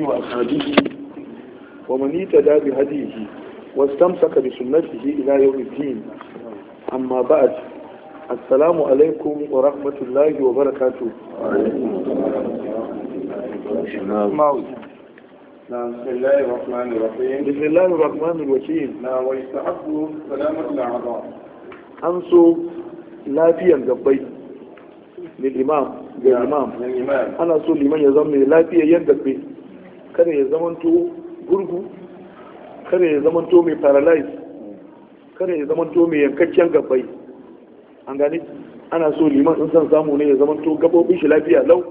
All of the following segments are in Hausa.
آله وأصحابه ومن اهتدى بهديه واستمسك بسنته إلى يوم الدين. أما بعد، السلام عليكم ورحمة الله وبركاته. بسم الله الرحمن الرحيم. بسم الله الرحمن الرحيم. ويستحب سلامة الأعضاء. أنسو لا في الجبين للإمام ana so liman ya zama mai lafiya yadda bai kada ya zamanto gurgu, kada ya zamanto mai paralyze, kada ya zamanto mai yankakken gabbai. An gane ana so liman in san samu ne ya zamanto gabobin shi lafiya lau.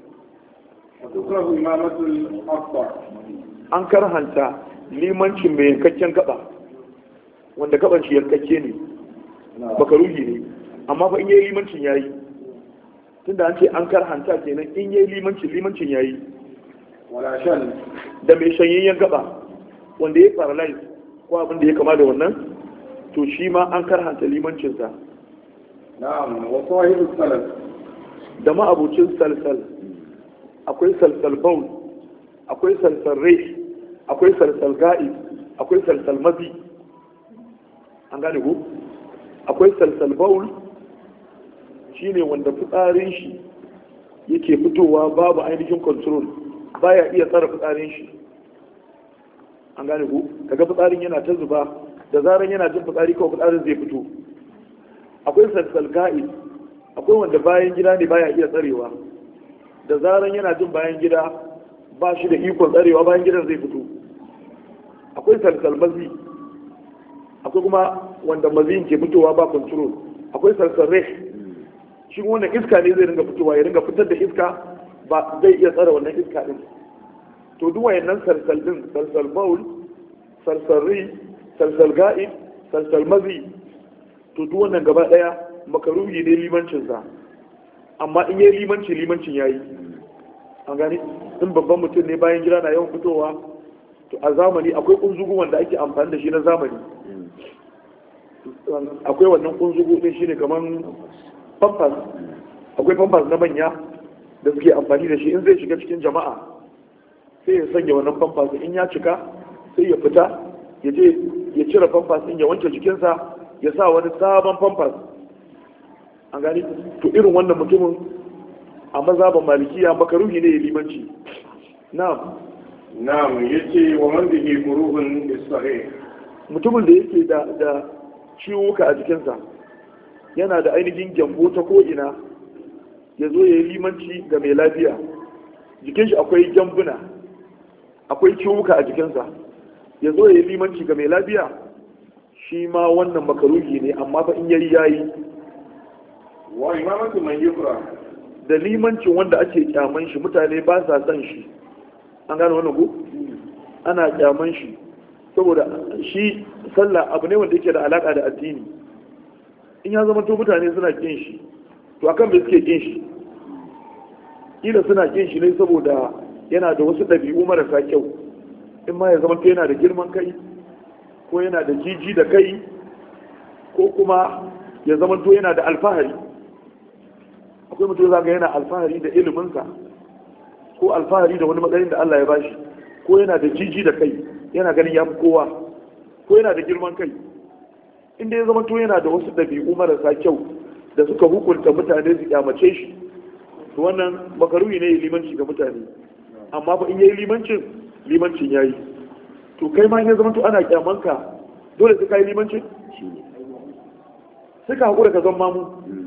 An karhanta limancin mai yankakken gaba, wanda gaban shi yankakke ne makaruhi ne, amma fa in yayi limancin yayi, tunda an ce an karhanta kenan in yayi limancin yayi. Wala shan da mai shanyayyen gaba wanda ya paralyze ko abin da ya kama da wannan, to shi ma an karhanta limancinsa. na'am, wa sahibu salal da ma abucin salsal, akwai salsal baul, akwai salsal rai, akwai salsal ga'i, akwai salsal mazi. An gane ku? Akwai salsal baul shine wanda fitsarin shi yake fitowa babu ainihin control, baya iya tsara fitsarin shi. An gane ku? Kaga fitsarin yana ta zuba, da zaran yana jin fitsari kawai fitsarin zai fito. Akwai salsal ga'i, akwai wanda bayan gida ne baya iya tsarewa, da zaran yana jin bayan gida ba shi da ikon tsarewa, bayan gidan zai fito. Akwai salsal mazi, akwai kuma wanda maziyin ke fitowa ba control. Akwai salsal rai, shi wannan iska ne zai ringa fitowa, ya ringa fitar da iska, ba zai iya tsara wannan iska din. To duk wayannan salsal din, salsal baul, salsal ri, salsal ga'id, salsal mazi, to duk wannan gaba daya makaruhi ne limancin sa. Amma in yayi limancin yayi. An gani in babban mutum ne bayan gida na yawan fitowa, to a zamani akwai kunzugu wanda ake amfani da shi na zamani. Akwai wannan kunzugu din shine kaman pampers, akwai pampers na manya da suke amfani da shi in zai shiga cikin jama'a, sai ya sanya wannan pampers, in ya cika sai ya fita ya je ya cire pampers din, ya wanke jikinsa, ya sa wani sabon pampers. An gani to irin wannan mutumin a mazhaban malikiya makaruhi ne ya limanci. na'am yace wa man bihi quruhun sahih, mutumin da yake da ciwuka a jikinsa, yana da ainihin gyambo ta ko'ina, ya zo ya yi limanci ga mai lafiya. Jikin shi akwai gyambuna, akwai ciwuka a jikinsa, ya zo ya yi limanci ga mai lafiya, shi ma wannan makaruhi ne, amma fa in yayi. wa imamatu man yukra, da limancin wanda ake kyaman shi, mutane ba sa son shi. An gane wannan ko? Ana kyaman shi saboda shi sallah abu ne wanda yake da alaka da addini. In ya zama to mutane suna kin shi, to akan bai suke kin shi, kila suna kin shi ne saboda yana da wasu ɗabi'u marasa kyau. In ma ya zama to yana da girman kai, ko yana da jiji da kai, ko kuma ya zama to yana da alfahari. Akwai mutum zaga yana alfahari da iliminsa, ko alfahari da wani matsayin da Allah ya bashi, ko yana da jiji da kai, yana ganin ya fi kowa, ko yana da girman kai. Inda ya zama to yana da wasu ɗabi'u marasa kyau da suka hukunta mutane su kyamace shi, to wannan makaruhi ne ya limanci ga mutane. Amma ba in yayi limancin yayi. To kai ma ya zama to ana kyamanka, dole sai kai limancin, sai ka haƙura ka zama mamu.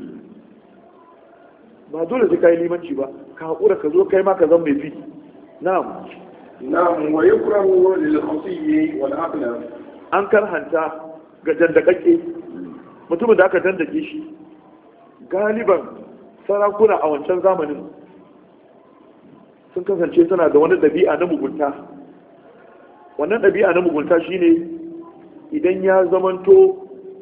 Ba dole sai kai limanci ba, ka haƙura ka zo kai ma ka zama mai fi. na'am, wa yukrahu lil khafiyyi wal aqlab, an karhanta ga dandakakke, mutumin da aka dandake shi. Galiban sarakuna a wancan zamanin sun kasance suna da wani ɗabi'a na mugunta. Wannan ɗabi'a na mugunta shine idan ya zamanto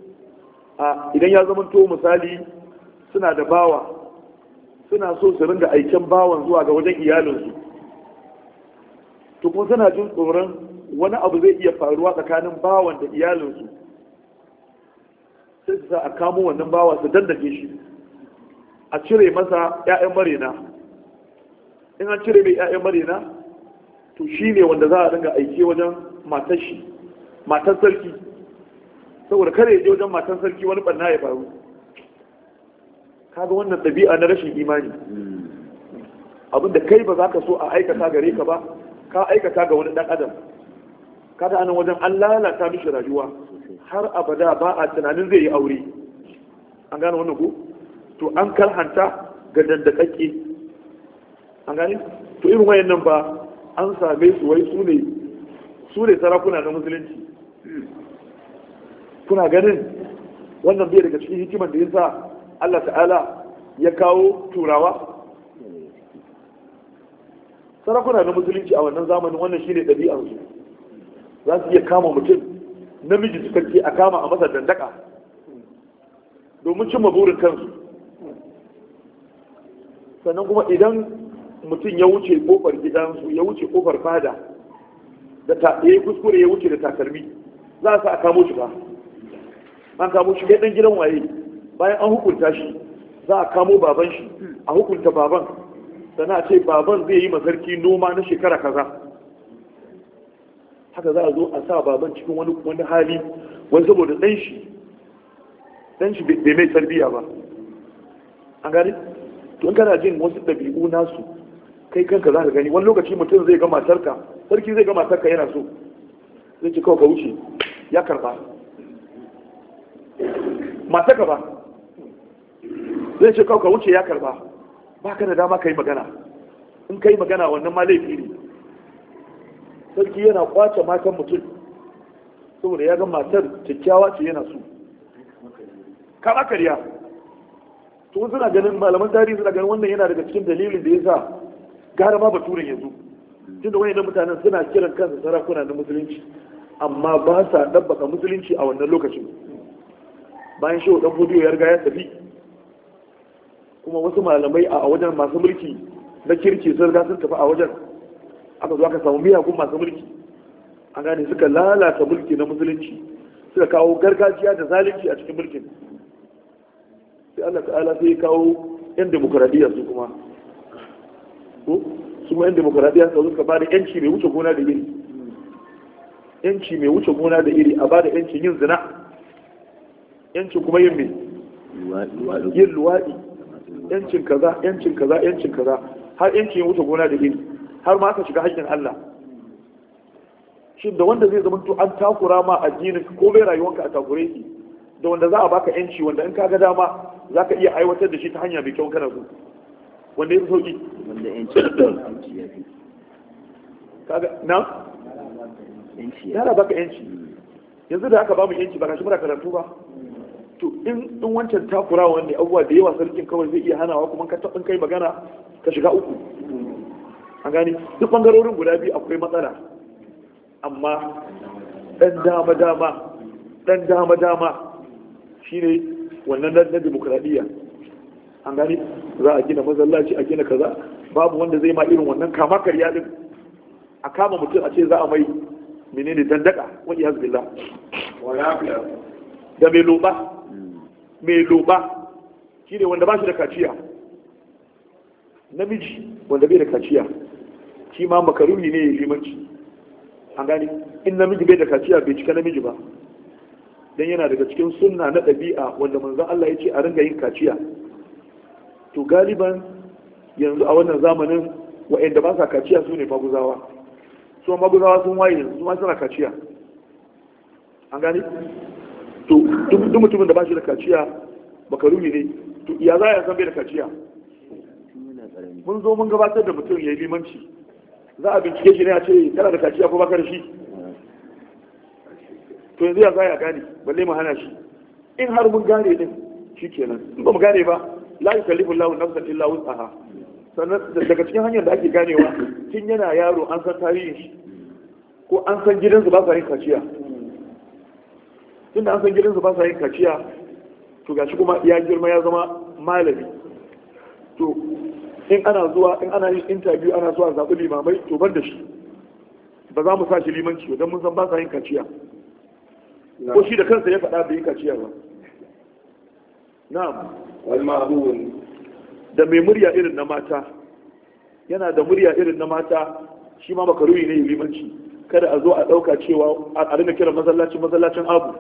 misali suna da bawa, suna so su ringa aiken bawan zuwa ga wajen iyalinsu, to kuma suna jin tsoron wani abu zai iya faruwa tsakanin bawan da iyalinsu, sai su sa a kamo wannan bawa su dandake shi, a cire masa 'ya'yan marena. In an cire mai 'ya'yan marena, to shi ne wanda za a dinga aike wajen matan sarki, saboda kare ya je wajen matan sarki wani ɓanna ya faru. Kaga wannan ɗabi'a na rashin imani, abinda kai ba za ka so a aikata gare ka ba ka aikata ga wani ɗan adam. Kada anan wajen an lalata mishi rayuwa har abada ba a tunanin zai yi aure. An gane wannan ko? To an karhanta ga dandakakke. An gane? To irin wayannan ba an same su wai su ne sarakuna na musulunci. Kuna ganin wannan bai daga cikin hikimar da ya sa Allah ta'ala ya kawo turawa? Sarakuna na musulunci a wannan zamanin wannan shi ne ɗabi'arsu. Za su iya kama mutum namiji cikakke a kama a masa dandaka domin cimma burin kansu. Sannan kuma idan mutum ya wuce kofar gidansu, ya wuce kofar fada, da ya yi kuskure ya wuce da takalmi, za a sa a kamo shi ba. An kamo shi kai ɗan gidan waye, bayan an hukunta shi za a kamo baban shi, a hukunta baban, sannan a ce baban zai yi masarki noma na shekara kaza. Haka za a zo a sa baban cikin wani hali wani saboda ɗan shi bai mai tarbiyya ba. An gani? To in kana jin wasu ɗabi'u nasu kai kanka za ka gani wani lokaci mutum zai ga matarka, sarki zai ga matarka yana so, zai ce kawai ka wuce ya karba. Matarka ba zai ce kawai ka wuce ya karba, ba ka da dama ka yi magana. In ka yi magana wannan ma laifi ne. Sarki yana kwace matan mutum saboda ya ga matar kyakkyawa ce yana so. Kama karya. To suna ganin malaman tarihi suna ganin wannan yana daga cikin dalilin da ya sa gara ma baturen yanzu. Tunda wani da mutanen suna kiran kansu sarakuna na musulunci amma ba sa ɗabbaka musulunci a wannan lokacin. Bayan shehu ɗan fudiyo ya riga ya tafi, kuma wasu malamai a wajen masu mulki na kirki sun riga sun tafi a wajen, aka zo aka samu miyagun masu mulki. An gane suka lalata mulki na musulunci, suka kawo gargajiya da zalunci a cikin mulkin. Sai Allah ta'ala sai ya kawo yan demokradiyya su kuma yan demokradiyya suka ba da yanci mai wuce gona da iri, yanci mai wuce gona da iri, a ba da yancin yin zina, yancin kuma yin mai yin luwaɗi, yancin kaza yancin kaza yancin kaza, har yancin ya wuce gona da iri, har ma aka shiga haƙƙin Allah. Shin da wanda zai zama to an takura ma addinin ko bai rayuwanka a takure ki, da wanda za a baka yanci wanda in ka ga dama za ka iya aiwatar da shi ta hanya mai kyau kana so, wanda ya fi sauki? Wanda yanci ya fi. Kaga na? Yana baka yanci. Yanzu da aka ba mu yanci ba ka shi muna karatu ba. To in wancan takura wanda abubuwa da yawa sarkin kawai zai iya hanawa, kuma ka taɓin kai magana ka shiga uku. An gani duk bangarorin guda biyu akwai matsala, amma ɗan dama shine wannan na demokradiyya. An gani za a gina masallaci, a gina kaza, babu wanda zai ma irin wannan kama karya din, a kama mutum a ce za a mai menene dandaka wani hasbillah. Da mai loba shine wanda ba shi da kaciya, namiji wanda bai da kaciya shi ma makaruni ne ya limanci. An gani in namiji bai da kaciya bai cika namiji ba, dan yana daga cikin sunna na ɗabi'a wanda manzon Allah ya ce a ringa yin kaciya. To galiban yanzu a wannan zamanin wa'anda ba sa kaciya su ne maguzawa. Su maguzawa sun waye yanzu, su ma suna kaciya. An gani to duk mutumin da ba shi da kaciya makaruni ne. To ya za a san bai da kaciya? Mun zo mun gabatar da mutum ya yi limanci, za a bincike shi ne a ce kana da kaciya ko baka da shi. To yanzu ya za a gane balle mu hana shi. In har mun gane din shi kenan, in ba mu gane ba la yukallifu Allahu nafsan illa wus'aha. Sannan daga cikin hanyar da ake ganewa tun yana yaro an san tarihin shi ko an san gidansu ba sa yin kaciya. Tun da an san gidansu ba sa yin kaciya, to gashi kuma ya girma ya zama malami. To in ana yin interview ana so a zaɓi limamai, to bar da shi, ba za mu sa shi limanci don mun san ba sa yin kaciya, ko shi da kansa ya faɗa bai yi kaciya ba. Na'am. Da mai murya irin na mata, yana da murya irin na mata shi ma makaruhi ne limanci. Kada a zo a ɗauka cewa a rinka kiran masallacin abu.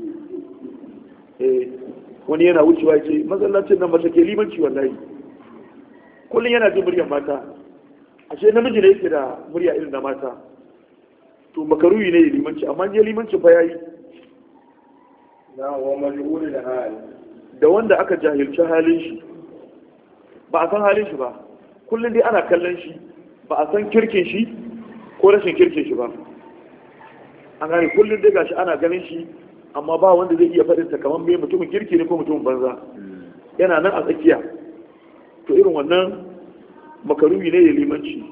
Wani yana wucewa ce masallacin nan mace ke limanci wallahi. Kullum yana jin muryar mata. Ashe namiji ne yake da murya irin da mata. To makaruhi ne limanci, amma je limancin fa yayi. Da wanda aka jahilci halin shi, ba a san halin shi ba, kullum dai ana kallon shi, ba a san kirkin shi ko rashin kirkin shi ba. An gane kullum dai gashi ana ganin shi, amma ba wanda zai iya faɗin kamar mai mutumin kirki ne ko mutumin banza. Yana nan a tsakiya. To irin wannan makaruhi ne ya limanci.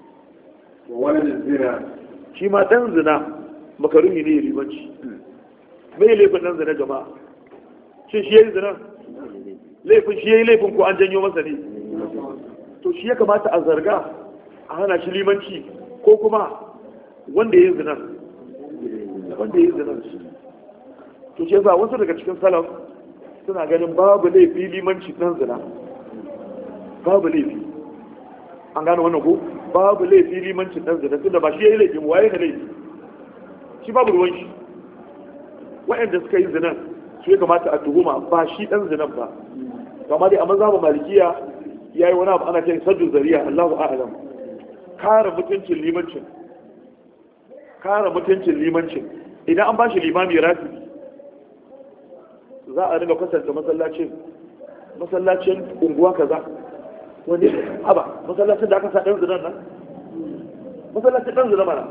Shi ma ɗan zina makaruhi ne ya limanci. Mai laifin ɗan zina jama'a? Shin shi ya yi zina? Laifin shi ya yi laifin ko an janyo masa ne? To shi ya kamata a zarga a hana shi limanci ko kuma wanda ya yi zina? Wanda ya yi zina. To shi yasa wasu daga cikin salaf suna ganin babu laifi limanci ɗan zina. Babu laifi. An gane wannan ko? Babu laifi limancin ɗan zina tunda ba shi ya yi laifin waye da laifi. Shi babu ruwan shi. Waɗanda suka yi zinan su ya kamata a tuhuma ba shi ɗan zinan ba. Kama dai a mazhabin malikiya ya yi wani abu ana kai saddu zariya Allahu a'lam. Kare mutuncin limancin. Kare mutuncin limancin. Idan an ba shi limami ratibi za a riga kwatanta masallacin unguwa kaza. Wani haba masallacin da aka sa ɗan zinan nan? Masallacin ɗan zinan mana.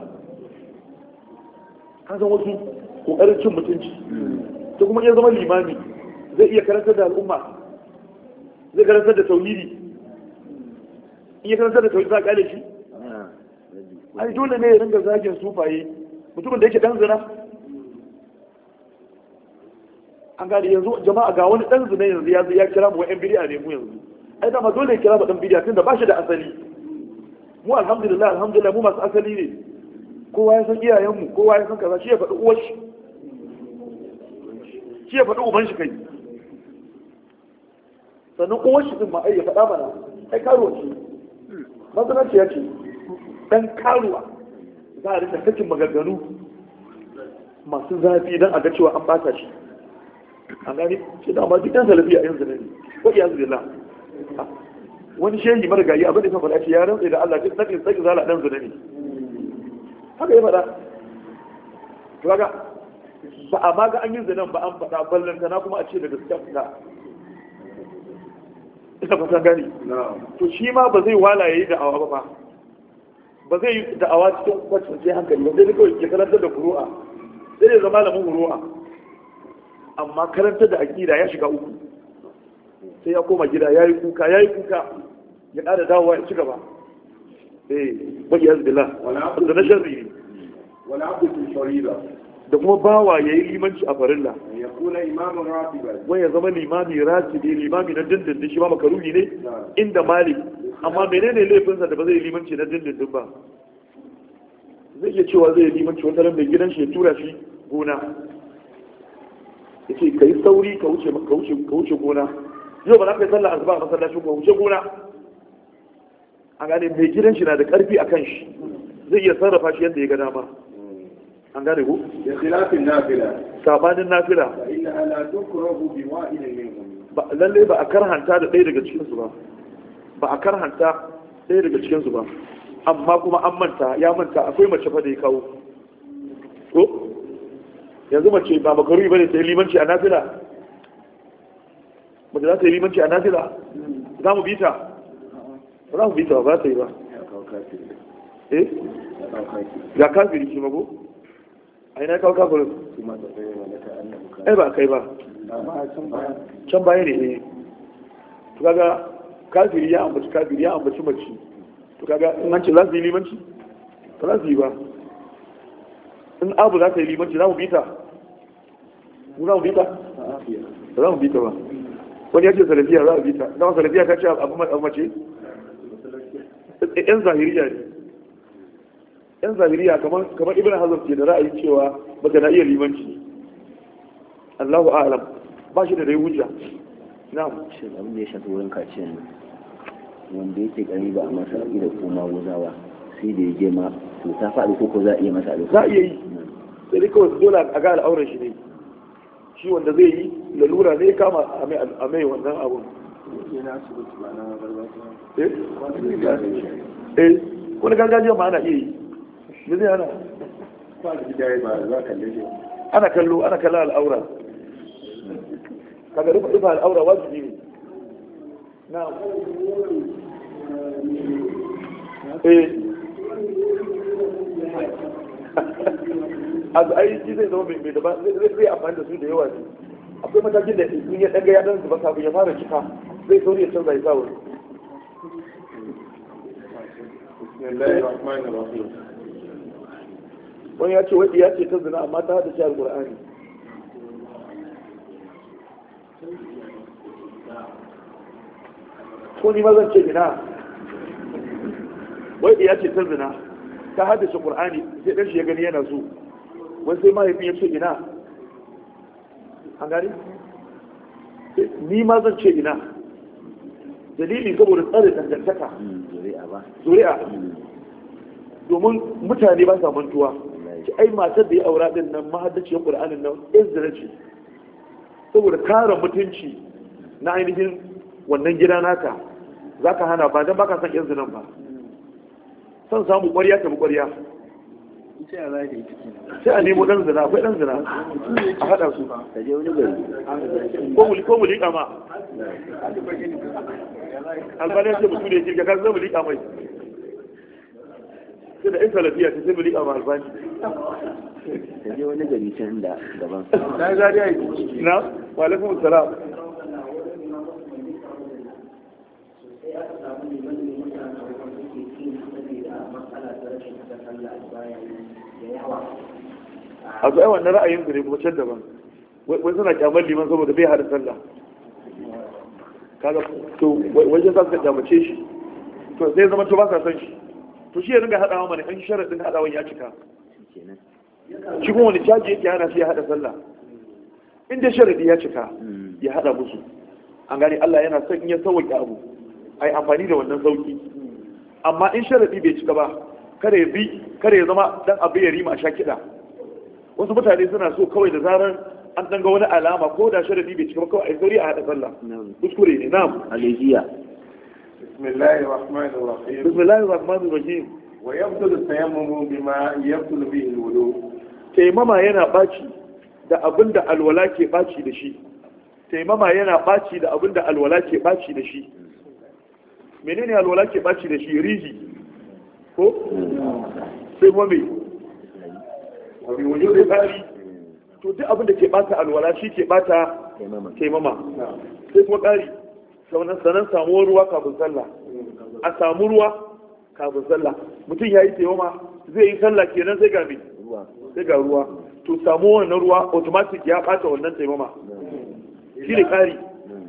Kan san wasu kokarin cin mutunci ta kuma iya zama limami zai iya karantar da al'umma, zai karantar da tauhidi. In ya karantar da tauhidi za a kyale shi? Ai dole ne ya ringa zagin sufaye mutumin da yake dan zina. An gane yanzu jama'a ga wani dan zina yanzu ya kira mu wa'yan bidiya ne mu yanzu. Ai dama dole ya kira mu dan bidiya tunda ba shi da asali. Mu alhamdulillah mu masu asali ne. Kowa ya san iyayenmu, kowa ya san kaza, shi ya faɗi uwar shi. Shi ya faɗi uban shi kai. Sannan uwar shi din ma ai ya faɗa mana, ai karuwa ce. Mazanarci ya ce, ɗan karuwa za a rika sakin maganganu masu zafi don a ga cewa an ɓata shi. An gani, shi da amma duk ɗan salafi a yanzu ne, ko iya zubila. Wani shehi marigayi abin da ya faɗa ce ya rantsa da Allah duk sakin sakin zala ɗan zina ne. Haka ya faɗa. To kaga ba a maga an yi zinan ba an faɗa ballanta na kuma a ce da gaskiya fita. Ina fatan gani. To shi ma ba zai wala yayi da'awa ba. Ba zai yi da'awa cikin kwacin hankali ba zai kawai ke karantar da furu'a. Sai ya zama malamin furu'a. Amma karantar da aƙida ya shiga uku. Sai ya koma gida ya yi kuka ya ƙara dawowa ya ci gaba. Baki yazbila da na sharri wani abu farida da kuma bawa ya yi limanci a farilla ya kula imamun ratiba wai ya zama limami ratibi limami na dindindin shi ma makaruhi ne inda malik amma menene laifinsa da ba zai yi limanci na dindindin ba zai iya cewa zai yi limanci wata ran mai gidan shi ya tura shi gona ya ce ka yi sauri ka wuce gona yau ba za ka yi sallah asuba a masallacin ka wuce gona an gane mai gidan shi na da karfi a kan shi zai iya sarrafa shi yadda ya ga dama an gane ku? da khilafin nafila sabanin nafila inna ala tukrahu bi wa'idin minhum ba lalle ba a karhanta da ɗaya daga cikin su ba a karhanta ɗaya daga cikin su ba amma kuma an manta ya manta akwai mace fa da ya kawo ko yanzu mace ba makaruri bane ta yi limanci a nafila mace za ta yi limanci a nafila za mu bi ta ba za mu bi ta ba ta yi ba ga kafiri shi mago a ina kawo kafirin ai ba kai ba can baya ne to kaga kafiri ya ambaci mace to kaga in an ce za su yi limanci ba za su yi ba in abu za ta yi limanci za mu bi ta mu za mu bi ta ba za mu bi ta ba wani ya ce salafiya za a bi ta dama salafiya ta ce abu mace yan zahiriya ne yan zahiriya kamar ibn hazm ke da ra'ayi cewa baka na iya limanci Allahu a'lam ba shi da dai hujja na'am shi abin da ya shafi wurin kaciya ne wanda yake gani ba a masa aƙida ko maguzawa sai da ya je ma to ta faɗi ko za a iya masa a lokacin? za a iya yi, sai dai kawai dole a ga al'auran shi ne, shi wanda zai yi lalura ne kama a mai wannan abun. Wani gargajiya ma ana iya yi, me zai ana? Ana kallo al'aura, kaga rufe al'aura wajibi ne. Na ai shi zai zama mai da ba zai amfani da su da yawa ne. Akwai matakin da in ya ɗaga ya ɗan zuba kafin ya fara cika zai sauri ya canza ya sa wani. Wani ya ce wadda ya ce ta zina amma ta hada shi al-Qur'ani. Ko ni ma zan ce ina wadda ya ce ta zina ta hada shi Qur'ani sai ɗan shi ya gani yana so, wani sai mahaifin ya ce ina, an gani? Ni ma zan ce ina, dalili saboda tsare dangantaka zuri'a, domin mutane ba sa mantuwa ki ai matar da ya aura din nan mahaddaciyar Qur'anin nan izra ce, saboda kare mutunci na ainihin wannan gida naka zaka hana ba dan baka san izra nan ba, san samu ƙwarya ta ƙwarya sai a nemo dan zina, akwai dan zina a hada su ko mu liƙa ma albani ya ce mutu ne jirga kan zama liƙa mai sai da in salafiya ta sai mu liƙa ma albani ta je wani gari can da gaban na yi zariya yi na walakun salam. A zuwa wannan ra'ayin su ne kuma can daban, wai suna kyamar liman saboda bai hada sallah, kaga to wajen za su kyamace shi to sai zama to ba sa san shi, to shi ya ringa haɗawa mana in sharaɗin haɗawan ya cika, shi kuma wani caji yake hana shi ya haɗa sallah, in dai sharaɗi ya cika ya haɗa musu, an gane Allah yana son in ya sauƙi abu ai amfani da wannan sauƙi, amma in sharaɗi bai cika ba kada ya zama dan abu ya rima a sha kiɗa. Wasu mutane suna so kawai da zarar an ɗanga wani alama ko da sharaɗi bai cika ba kawai a sauri a haɗa sallah, kuskure ne. Na'am. Alayhiya. Bismillahir rahmanir rahim. Wa yabtul tayammumu bima yabtul bihi alwudu. Taimama yana baci da abinda alwala ke baci da shi. Taimama yana baci da abinda alwala ke baci da shi. Menene alwala ke baci da shi? Rihi ko sai kuma me wani tsari, to duk abin da ke bata alwala shi ke bata taimama, sai kuma ƙari sanan samuwar ruwa kafin sallah, a samu ruwa kafin sallah, mutum ya yi taimama zai yi sallah kenan sai ga me sai ga ruwa, to samu wannan ruwa automatic ya bata wannan taimama, shi ne ƙari.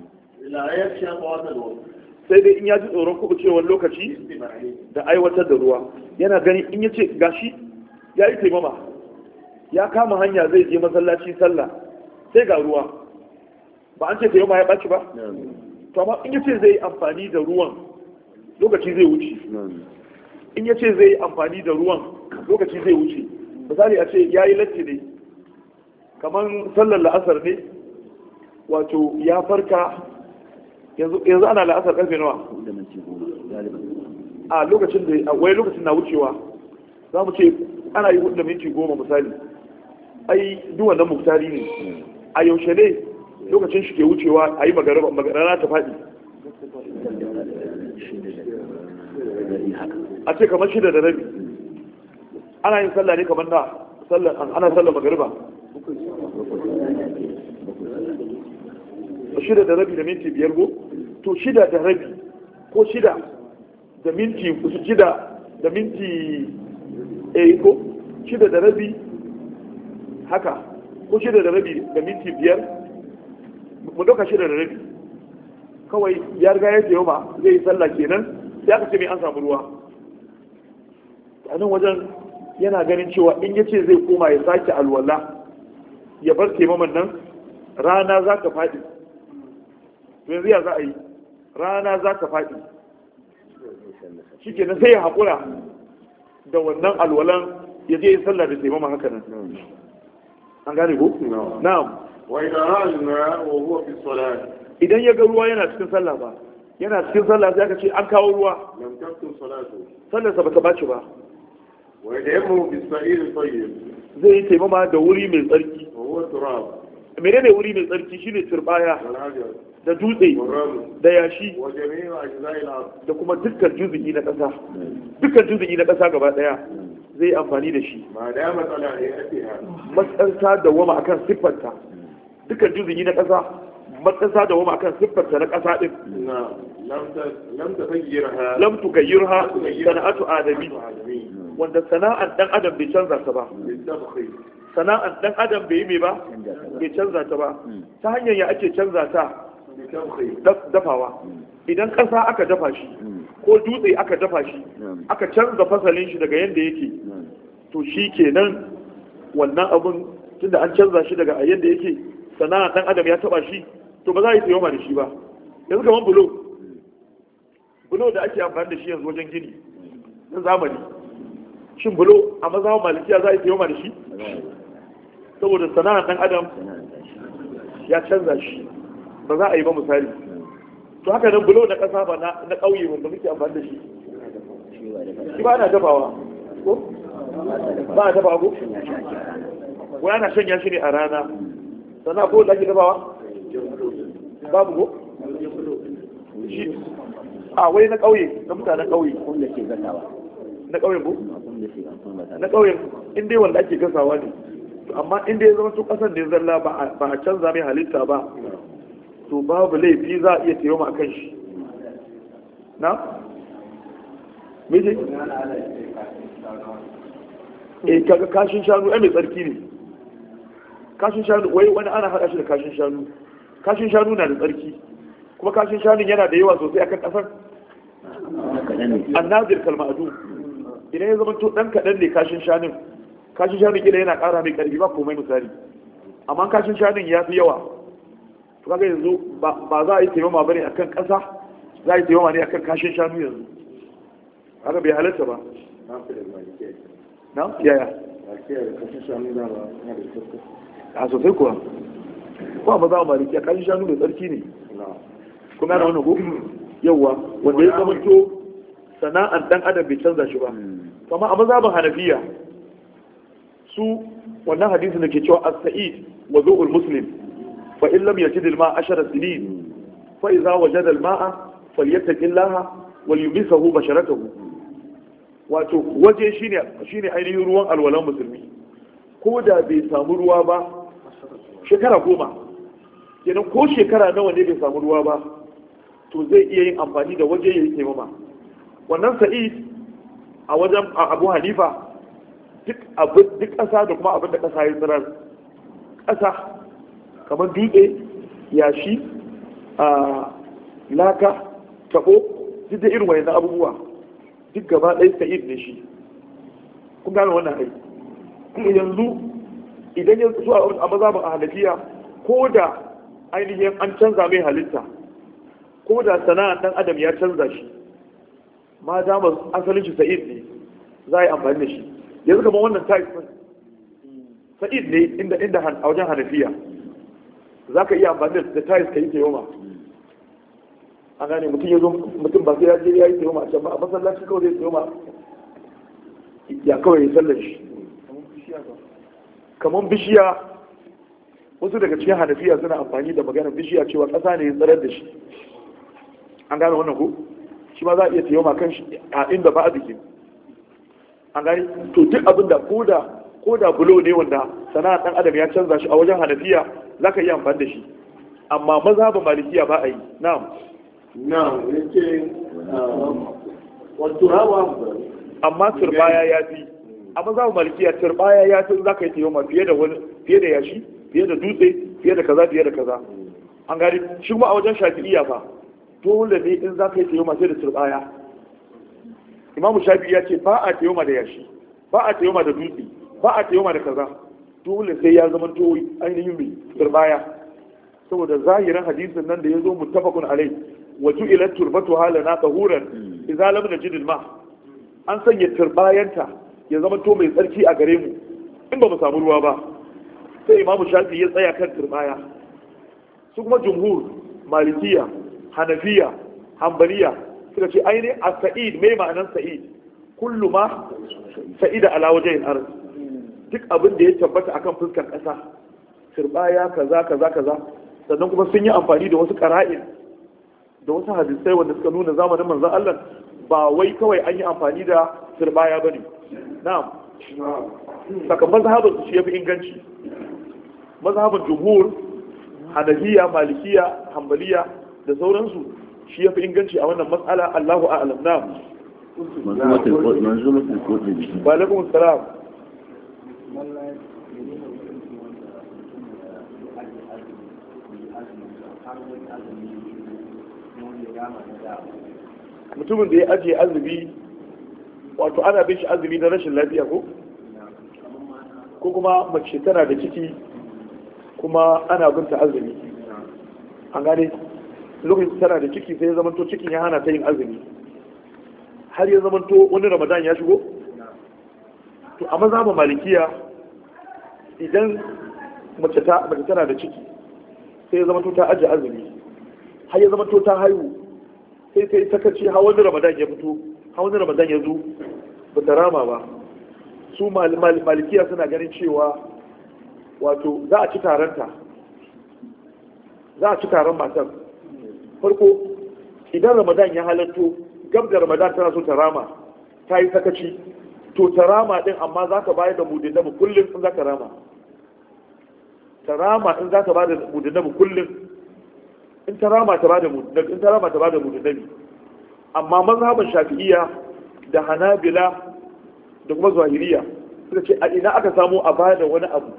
Sai dai in ya ji tsoron kubucewar lokaci da aiwatar da ruwa, yana gani in ya ce gashi ya yi taimama ya kama hanya zai je masallaci sallah sai ga ruwa, ba an ce taimama ya ɓaci ba, to amma in ya ce zai yi amfani da ruwan lokaci zai wuce, in ya ce zai yi amfani da ruwan lokaci zai wuce, misali a ce ya yi latti ne kamar sallar la'asar ne, wato ya farka yanzu ana la'asar karfe nawa a lokacin da wai lokacin na wucewa za mu ce ana yi 4 minti 10 misali, ai duk wannan muktari ne, a yaushe ne lokacin shi ke wucewa a yi magana ta faɗi a ce kamar 6:30 ana yin sallah ne kamar na ana sallar magariba 6:30 da minti 5 ko to 6:30 ko 6 da minti 6 da minti ko 6:30 haka ko 6:30 da minti 5 mu dauka 6:30 kawai ya riga ya sayo ma zai yi sallah kenan sai aka ce mai an samu ruwa a nan wajen yana ganin cewa in ya ce zai koma ya sake alwala ya bar taimaman nan rana za ta faɗi, yanzu ya za a yi rana za ta faɗi shi kenan sai ya haƙura da wannan alwalan ya je sallah da taimama haka nan an gane ko na'am wa idan ra'ayna wa huwa fi salat idan ya ga ruwa yana cikin sallah ba yana cikin sallah sai aka ce an kawo ruwa lam takun salatu sallar sa bata bace ba wa idan yamu bi sa'ir tayyib zai yi taimama da wuri mai tsarki wa huwa turab menene wuri mai tsarki shine turbaya wal hajar da dutse wal ram da yashi wa jami'u ajza'il ard da kuma dukkan juzu'i na ƙasa dukkan juzu'i na ƙasa gaba ɗaya zai amfani da shi ma da matsala ne ake ha matsarta da wama akan siffarta dukkan juzu'i na ƙasa matsarta da wama akan siffarta na ƙasa din na lam taghayyirha lam tugayyirha sana'atu adami wanda sana'an dan adam bai canza ta ba bitabkhi sana'an dan adam bai yi mai ba bai canza ta ba ta hanyar ya ake canza ta bitabkhi dafawa idan ƙasa aka dafa shi ko dutse aka dafa shi aka canza fasalin shi daga yadda yake to shi kenan wannan abun tunda an canza shi daga yadda yake sana'a dan adam ya taba shi to ba za a yi tayoma da shi ba yanzu kamar bulo da ake amfani da shi yanzu wajen gini na zamani shin bulo a mazhaban malikiya za a yi tayoma da shi saboda sana'a dan adam ya canza shi ba za a yi ba misali to haka nan bulo na ƙasa ba na ƙauye wanda muke amfani da shi shi ba na dafawa ko ba a dafawa ko ko ana shanya shi ne a rana sannan ko da ake dafawa babu ko shi a wai na ƙauye na mutanen ƙauye wanda ke gasawa na ƙauyen ko wanda ke amfani na ƙauyen in dai wanda ake gasawa ne amma in dai ya zama to ƙasan da ya zalla ba a canza mai halitta ba to babu laifi za a iya taimama a kan shi na? miji? kaga kashin shanu mai tsarki ne kashin shanu wai wani ana haɗa shi da kashin shanu na da tsarki kuma kashin shanun yana da yawa sosai akan ƙasar annazir kalmadu idan ya zama to ɗan kaɗan ne kashin shanun kila yana ƙara mai ƙarfi ba komai misali amma kashin shanun ya fi yawa kaga yanzu ba za a yi taimama bane akan ƙasa za a yi taimama ne akan kashin shanu yanzu kaga bai halatta ba na yaya a sosai kuwa kuma ba za a maliki a kashin shanu mai tsarki ne kuma yana wani ko yawwa wanda ya zama to sana'an dan adam bai canza shi ba kuma a mazhabin hanafiya su wannan hadisin da ke cewa as-sa'id wa zu'ul muslim فإن لم يجد الماء 10 سنين فإذا وجد الماء فليتق الله وليمسه بشرته wato waje shine ainihin ruwan alwalan musulmi ko da bai samu ruwa ba shekara 10 kenan ko shekara nawa ne bai samu ruwa ba to zai iya yin amfani da waje ya yi taimama wannan sa'id a wajen abu hanifa duk ƙasa da kuma abin da ƙasa ya tsirar ƙasa kamar dutse yashi a laka tabo duk da irin wayannan abubuwa duk gaba ɗaya sa'id ne shi kun gane wannan ai kuma yanzu idan ya zuwa a mazhabin hanafiya ko da ainihin an canza mai halitta ko da sana'a dan adam ya canza shi ma dama asalin shi sa'id ne za a yi amfani da shi yanzu kamar wannan type sa'id ne inda a wajen hanafiya za ka iya amfani da tiles ka yi tayoma a gane mutum ba sai ya je ya yi tayoma a can ba a masallaci kawai zai tayoma ya kawai ya sallar shi kamar bishiya wasu daga cikin hanafiya suna amfani da maganar bishiya cewa ƙasa ne ya tsarar da shi an gane wannan ko shi ma za a iya tayoma kan shi a inda ba a jikin an gane to duk abin da ko da bulo ne wanda sana'a ɗan adam ya canza shi a wajen hanafiya za ka yi amfani da shi amma mazhabin malikiya ba a yi na'am yake wato hawa amma turbaya ya fi a mazhabin malikiya turbaya ya fi za ka yi tayoma fiye da yashi fiye da dutse fiye da kaza an gani shi kuma a wajen shafi'iyya fa dole ne in za ka yi tayoma sai da turbaya imamu shafi'i ya ce ba a tayoma da yashi ba a tayoma da dutse ba a tayoma da kaza dole sai ya zama to ainihin mai turbaya saboda zahirin hadisin nan da ya zo muttafaqun alai wa ju'ilat turbatu halana tahuran idza lam najid al-ma an sanya turbayanta ya zama to mai tsarki a gare mu in ba mu samu ruwa ba. Sai imamu shafi ya tsaya kan turbaya. Su kuma jumhur malikiya hanafiya hanbaliya suka ce aini a sa'id mai ma'anan sa'id kullu ma sa'ida ala wajhil ard, duk abin da ya tabbata akan fuskar ƙasa, turbaya kaza kaza kaza. Sannan kuma sun yi amfani da wasu qara'in da wasu hadisai wanda suka nuna zamanin manzon Allah ba wai kawai an yi amfani da turbaya bane. Na'am, sakamakon mazhabar su shi yafi inganci. Mazhabar jumhur hanafiya malikiya hanbaliya da sauransu shi yafi inganci a wannan mas'ala. Allahu a'lam. Na'am. manzumatul qurtubi. Wa alaikum assalam. Mutumin da ya ajiye azumi, wato ana bin shi azumi na rashin lafiya ko kuma mace tana da ciki kuma ana binta azumi, an gane lokacin tana da ciki sai ya zamanto cikin ya hana ta yin azumi har ya zamanto wani ramadan ya shigo. To a mazhabin malikiya idan mace tana da ciki sai ya zamanto ta ajiye azumi har ya zamanto ta haihu, sai ta yi sakaci har wani ramadan ya fito, har wani ramadan ya zo ba ta rama ba. Su malikiya suna ganin cewa wato za a ci taronta, za a ci taron matar. Farko idan ramadan ya halatto gab da ramadan tana so ta rama, ta yi sakaci, to ta rama din amma za ka bayar da mudin nabi kullum in za ka rama. Ta rama in za ka bayar da mudin nabi kullum, in ta rama ta bada mudin nabi, in ta rama ta bada mudin nabi. Amma mazhaban shafi'iyya da hanabila da kuma zahiriya suka ce a ina aka samu a bada wani abu.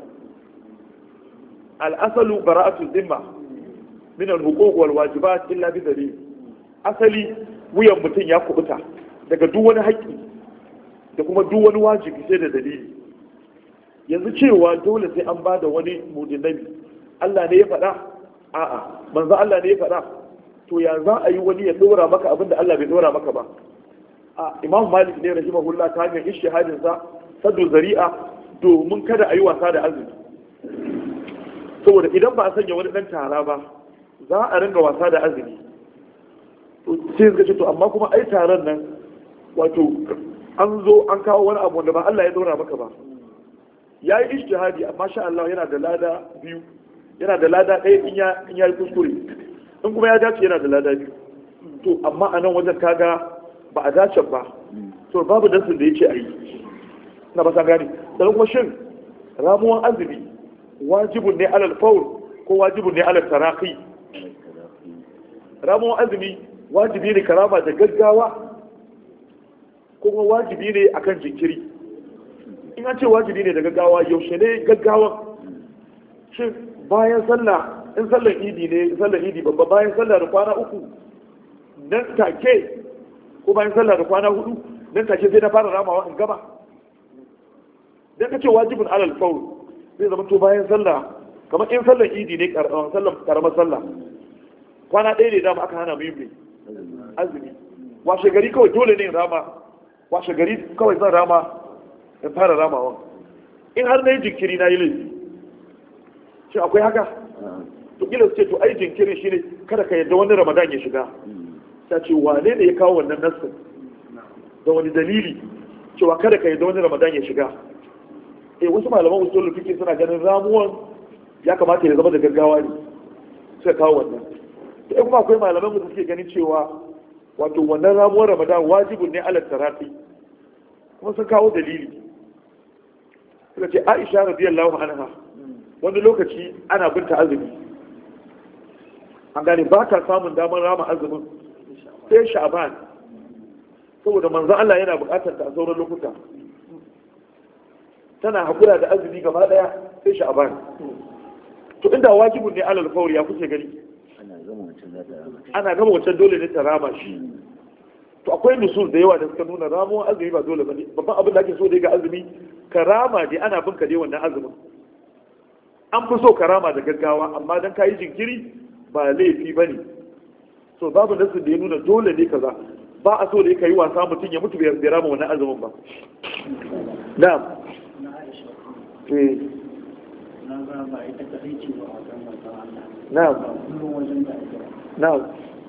Al-asalu bara'atu dhimma min al-huquq wal wajibat illa bi dalil. Asali wuyan mutum ya kubuta daga duk wani haƙƙi da kuma duk wani wajibi sai da dalili. Yanzu cewa dole sai an bada wani mudin nabi, Allah ne ya faɗa? A'a, manzo Allah ne ya faɗa? To ya za a yi wani ya dora maka abinda Allah bai dora maka ba? Imam Malik ne rahimahullah ta hanyar ishtihadin sa saddu zari'a domin kada a yi wasa da azumi. Saboda idan ba a sanya wani dan tara ba za a ringa wasa da azumi. To sai suka ce to amma kuma ai taron nan wato an zo an kawo wani abu wanda ba Allah ya dora maka ba. Ya yi ishtihadi amma sha Allah yana da lada biyu, yana da lada ɗaya in ya yi kuskure, in kuma ya dace yana da lada biyu. To amma a nan wajen kaga ba a dace ba, to babu dasin da ya ce a yi na ba sa gani. sannan kuma shin ramuwan azumi wajibun ne alal faul ko wajibun ne alal taraqi? ramuwan azumi wajibi ne karama da gaggawa ko kuma wajibi ne akan jinkiri? in an ce wajibi ne da gaggawa, yaushe ne gaggawa? shin bayan sallah, in sallar idi ne, sallar idi babba bayan sallah da kwana uku nan take, ko bayan sallah da kwana hudu nan take sai na fara ramawa in gaba? dan kace wajibin alal faul zai zama to bayan sallah, kamar in sallar idi ne karamar sallah kwana ɗaya ne dama aka hana mu yin azumi, washe gari kawai dole ne in rama, washe gari kawai zan rama in fara ramawa. in har na yi jinkiri na yi laifi, shi akwai haka? to kila su ce to ai jinkirin shi ne kada ka yadda wani ramadan ya shiga. ta ce wane ne ya kawo wannan nassin da wani dalili cewa kada ka yadda wani ramadan ya shiga? Wasu malaman usulul fiqh suna ganin ramuwan ya kamata ya zama da gaggawa ne, suka kawo wannan. Kuma akwai malaman da suke ganin cewa wato wannan ramuwar ramadan wajibun ne ala tarafi, kuma sun kawo dalili. Suka ce Aisha radiyallahu anha wani lokaci ana binta azumi, an gane ba ta samun damar rama azumin sai sha'ban, saboda manzo Allah yana buƙatar ta a sauran lokuta, tana hakura da azumi gaba daya sai sha'ban. to inda wajibun ne alal fawr ya kuke gani? ana gama wancan dole ne ta rama shi. to akwai nusul da yawa da suka nuna ramuwan azumi ba dole bane. babban abin da ake so dai ga azumi karama dai ana bin ka dai wannan azumin, an fi so karama da gaggawa, amma dan kayi jinkiri ba laifi bane. so babu nasu da ya nuna dole ne kaza, ba a so da yake yi wasa mutum ya mutu bai rama wannan azumin ba. Na'am. Na'am. Na'am.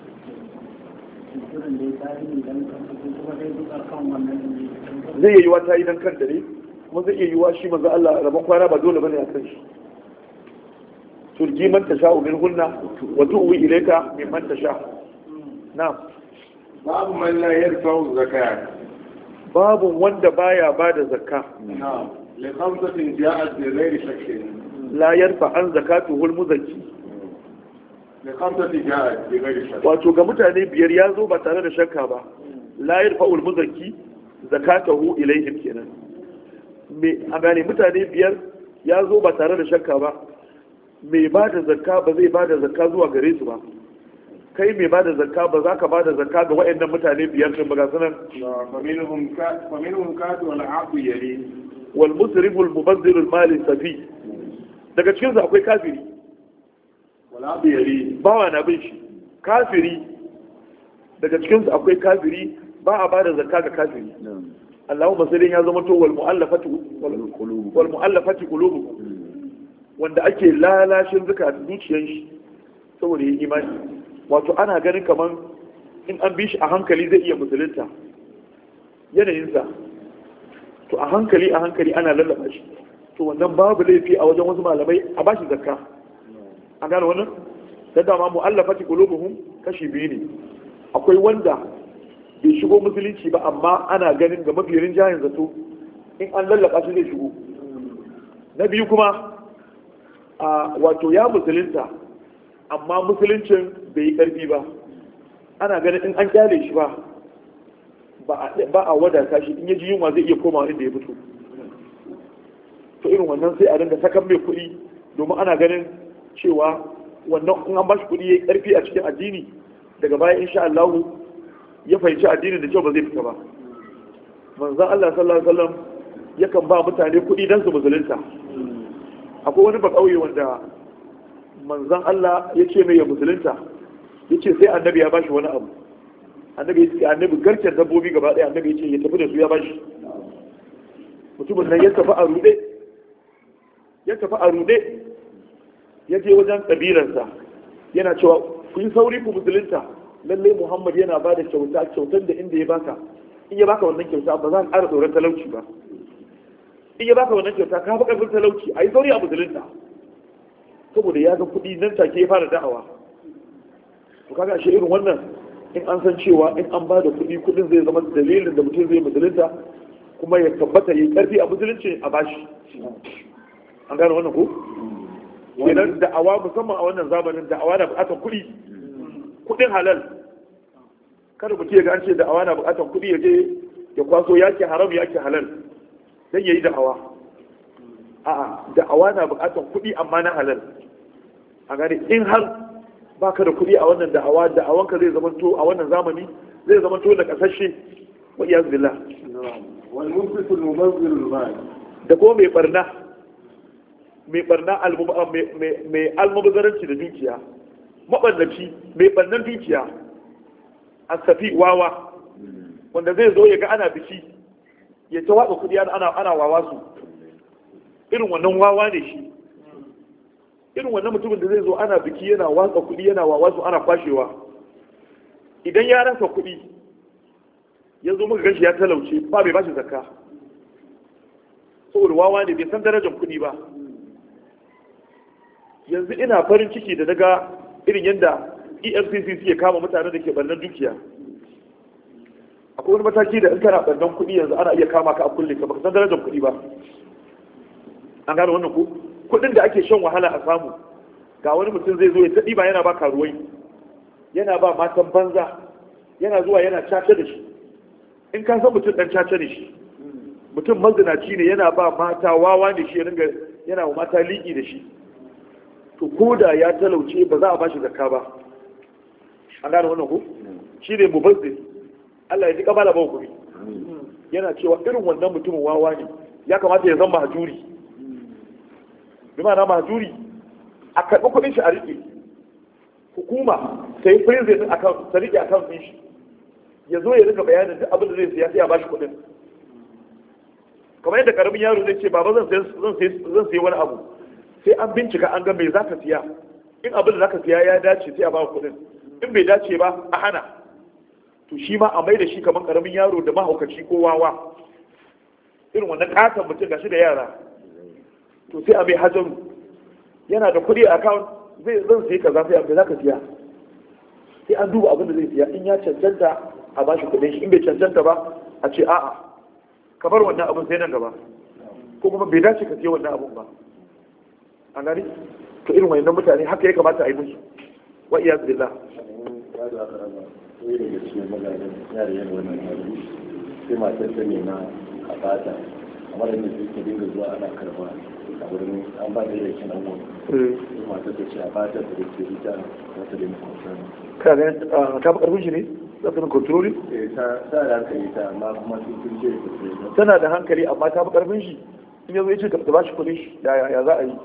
Zai yi wa ta yi dan kan dare kuma zai iya yi wa shi manzo Allah rabon kwana ba dole bane a kan shi. Turji man tasha'u min hunna wa tu'wi ilayka mimman tasha. Na'am. babu man la yarfa'u zakat. Babu wanda baya bada zakka. na'am li khamsatin ja'at bi ghairi shakkin. La yarfa an zakatuhu al-muzakki. li khamsatin ja'at bi ghairi shakkin. Wato ga mutane biyar ya zo ba tare da shakka ba. La yarfa al-muzakki zakatahu ilayhim kenan. Me a gane mutane biyar ya zo ba tare da shakka ba. Mai bada zakka ba zai bada zakka zuwa gare su ba. Kai mai bada zakka ba za ka bada zakka ga waɗannan mutane biyar din ba ga sanan faminhum kadu wal 'abdu yali. wal musrifu al mubazzir al mali safi. Daga cikin su akwai kafiri wal 'abdu yali. bawa na bin shi kafiri. Daga cikin su akwai kafiri ba a bada zakka ga kafiri. Allahumma sai ya zama to wal mu'allafati qulubuhum wanda ake lalashin zakatun zuciyar shi saboda yin imani. Wato ana ganin kaman in an bi shi a hankali zai iya musulunta yanayinsa, to a hankali ana lallaba shi, to wannan babu laifi a wajen wasu malamai a bashi zakka. A gane wannan da dama mu'allafati qulubuhum kashi biyu ne. Akwai wanda bai shigo musulunci ba amma ana ganin ga mabiyin jahin zato in an lallaba shi zai shigo. Na biyu kuma wato ya musulunta amma musuluncin bai yi ƙarfi ba, ana ganin in an kyale shi ba a wadata shi, in ya ji yunwa zai iya komawa inda ya fito. To irin wannan sai a dinga sakan mai kuɗi domin ana ganin cewa wannan in an ba shi kuɗi ya yi ƙarfi a cikin addini daga baya insha Allah ya fahimci addinin da kyau ba zai fita ba. Manzon Allah sallallahu alaihi wasallam yakan ba mutane kuɗi don su musulunta. Akwai wani bakauye wanda manzan Allah ya ce mai ya musulunta, ya ce sai annabi ya bashi wani abu. Annabi garken dabbobi gaba ɗaya annabi ya ce ya tafi da su ya bashi. Mutumin nan ya tafi a rude ya je wajen ƙabilarsa yana cewa ku yi sauri ku musulunta, lallai Muhammad yana ba da kyautar da inda ya baka, in ya baka wannan kyauta ba za ka ƙara tsoron talauci ba, in ya baka wannan kyauta ka fi ƙarfin talauci, a yi sauri a musulunta. Saboda ya ga kuɗi nan take ya fara da'awa. To kaga shi irin wannan in an san cewa in an ba da kuɗi kuɗin zai zama dalilin da mutum zai musulunta kuma ya tabbata ya yi ƙarfi a musulunci a bashi. An gane wannan ko? Kenan da'awa musamman a wannan zamanin da'awa na buƙatar kuɗi, kuɗin halal. Kada mutum ya ga an ce da'awa na buƙatar kuɗi ya je ya kwaso yake haram yake halal dan yayi da'awa. A'a, da'awa na buƙatar kuɗi amma na halal. A gane in har baka da kuɗi a wannan da'awanka zai zama to a wannan zamani zai zama to da kasashe wa iyaz billah. wal munfiqu al mubazzir al mal. Da ko mai barna mai almubazzaranci da dukiya, maballaci mai bannan dukiya, asafi wawa wanda zai zo ya ga ana biki ya ta watsa kuɗi ana wawa su. Irin wannan wawa ne shi. Irin wannan mutumin da zai zo ana biki yana watsa kuɗi yana wawa su ana kwashewa. Idan ya rasa kuɗi ya zo muka ganshi ya talauce ba bai bashi zakka. Saboda wawa ne bai san darajar kuɗi ba. Yanzu ina farin ciki da daga irin yadda EFCC suke kama mutanen da ke ɓarnar dukiya. Akwai wani mataki da in kana ɓarnar kuɗi yanzu ana iya kama ka a kulle ka baka san darajar kuɗi ba. An gane wannan ku kudin da ake shan wahala a samu ga wani mutum zai zo ya ta ɗiba yana ba karuwai, yana ba matan banza, yana zuwa yana caca da shi. In ka san mutum ɗan caca ne shi, mutum mazinaci ne, yana ba mata wawa ne shi, yana wa mata liƙi da shi, to ko da ya talauce ba za a ba shi zakka ba. An gane wannan ku shi ne mubazzir. Allah ya ji kamala ba hukumi yana cewa irin wannan mutumin wawa ne, ya kamata ya zama mahjuri. Bi ma'ana mahjuri a karɓi kuɗin shi a riƙe, hukuma ta yi prison ta riƙe account ɗin shi, ya zo ya rika bayanin duk abin da zai siya sai a bashi kuɗin. Kamar yadda karamin yaro zai ce baba zan sayi wani abu, sai an bincika an ga me za ka siya, in abin da za ka siya ya dace sai a ba kuɗin, in bai dace ba a hana. To shi ma a mai da shi kamar karamin yaro da mahaukaci ko wawa, irin wannan katon mutum gashi da yara, to sai a mai hajaru, yana da kuɗi a account zan sayi kaza sai a za ka siya, sai an duba abin da zai siya, in ya cancanta a bashi kuɗin shi, in bai cancanta ba a ce a'a ka bar wannan abin sai nan gaba, ko kuma bai dace ka siya wannan abin ba. an gani to irin wannan mutane haka ya kamata a yi musu, wa iyaz billah. sai matar ta nema a bata amma da ne suke dinga zuwa ana karba a wurin an ba da yakin abubuwan sai matar ta ce a bata da ke ita wata da mutum ka ga ta ba karfin shi ne za ta kontroli ta da hankali ta amma kuma sun ce tana da hankali amma ta ba karfin shi, in yazo yace ta ba shi kuɗin shi ya za a yi.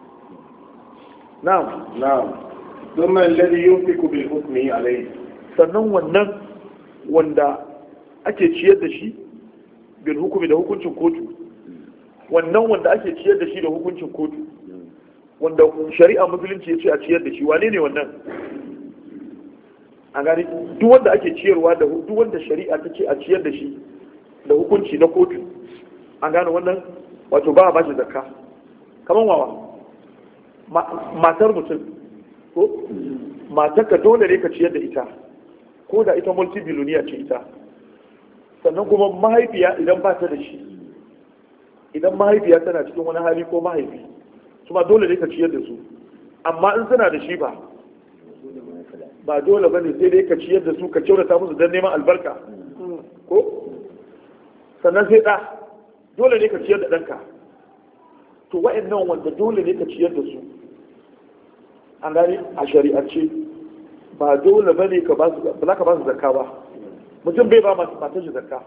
na'am thumma alladhi yunfiqu bil hukmi alayhi, sannan wannan wanda ake ciyar da shi bil hukumi da hukuncin kotu, wannan wanda ake ciyar da shi da hukuncin kotu, wanda shari'a musulunci ya ce a ciyar da shi, wane ne wannan? an gani duk wanda ake ciyarwa da duk wanda shari'a ta ce a ciyar da shi da hukunci na kotu, an gane wannan, wato ba a bashi zakka. kaman wawa matar mutum ko matar ka dole ne ka ciyar da ita, ko da ita multi-billionaire ce ita. sannan kuma mahaifiya idan ba ta da shi, idan mahaifiya tana cikin wani hali ko mahaifi kuma dole ne ka ciyar da su, amma in suna da shi ba dole ba ne, sai dai ka ciyar da su ka kyautata musu don neman albarka ko. sannan sai ɗa dole ne ka ciyar da ɗanka. to wa'annan wanda dole ne ka ciyar da su, an gane a shari'ance ba dole ba ne ba za ka ba su zakka ba. mutum bai ba matar shi zakka,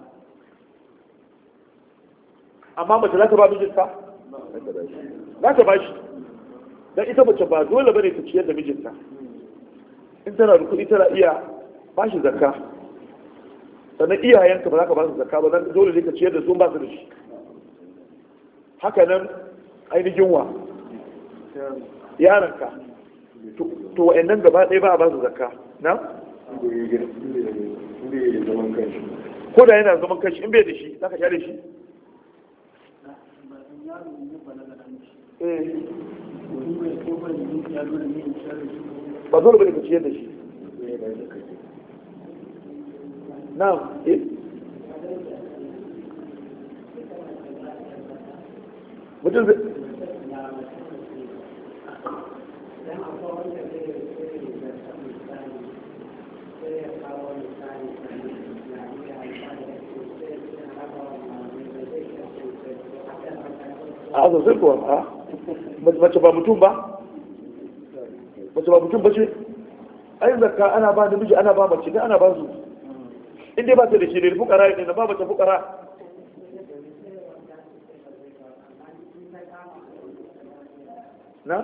amma mace za ta ba mijinta, za ta ba shi, don ita mace ba dole ba ne ta ciyar da mijinta. in tana da kuɗi tana iya ba shi zakka, sannan iyayenka ba za ka ba su zakka ba, zan dole ne ka ciyar da su ba su da shi. haka nan ainihin wa yaranka, to wa'annan gaba ɗaya ba a ba su zakka na? ko da yana zaman kanshi in bai da shi za ka kyale shi? ba dole ba ne ka ciyar da shi na mutum zai a sosai kuwa a mace ba mutum ba ce ai zakka ana ba namiji ana ba mace ana ba su, inda ba ta da shi ne fukara ne na ba mace fukara. na?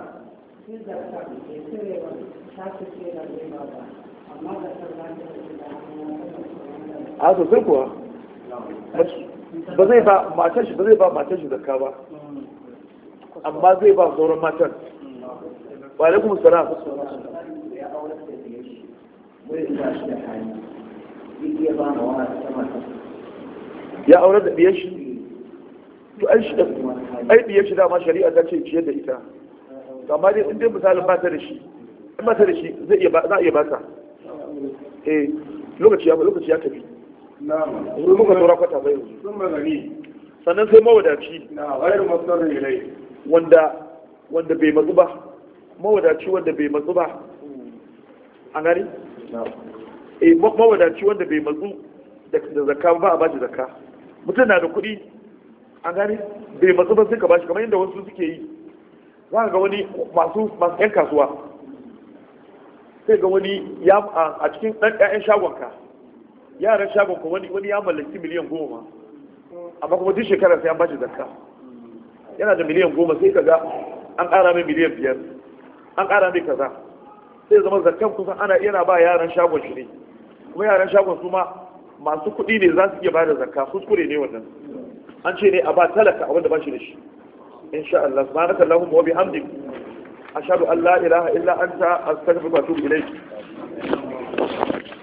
a sosai kuwa ba zai ba matar shi zakka ba, amma zai ba sauran matan. wa alaikum salam. ya aure da biyar shi, to ai biyar shi dama shari'a ta ce ciyar da ita, amma dai in dai misalin ba ta da shi, in ba ta da shi za a iya ba ta. lokaci ya tafi, muka saura kwata bai yanzu. sannan sai mawadaci wanda bai matsu ba, mawadaci wanda bai matsu ba, an gani? mawadaci wanda bai matsu da zakka ba a ba shi zakka. mutum na da kuɗi, an gani bai matsu ba sai ka ba shi, kamar yadda wasu suke yi. za ka ga wani masu yan kasuwa, sai ga wani a cikin ɗan ƴaƴan shagonka, yaran shagonka wani ya mallaki miliyan 10, amma kuma duk shekara sai an ba shi zakka. yana da miliyan 10 sai ka ga an ƙara mai miliyan 5, an ƙara mai kaza, sai zama zakkan kusan yana ba yaran shagon shi ne, kuma yaran shagon su ma masu kuɗi ne za su iya bada zakka, kuskure ne wannan. An ce ne a ba talaka a wanda ba shi da shi. Insha Allah subhanaka Allahumma wa bihamdik ashhadu an la ilaha illa anta astaghfiruka wa atubu ilayk.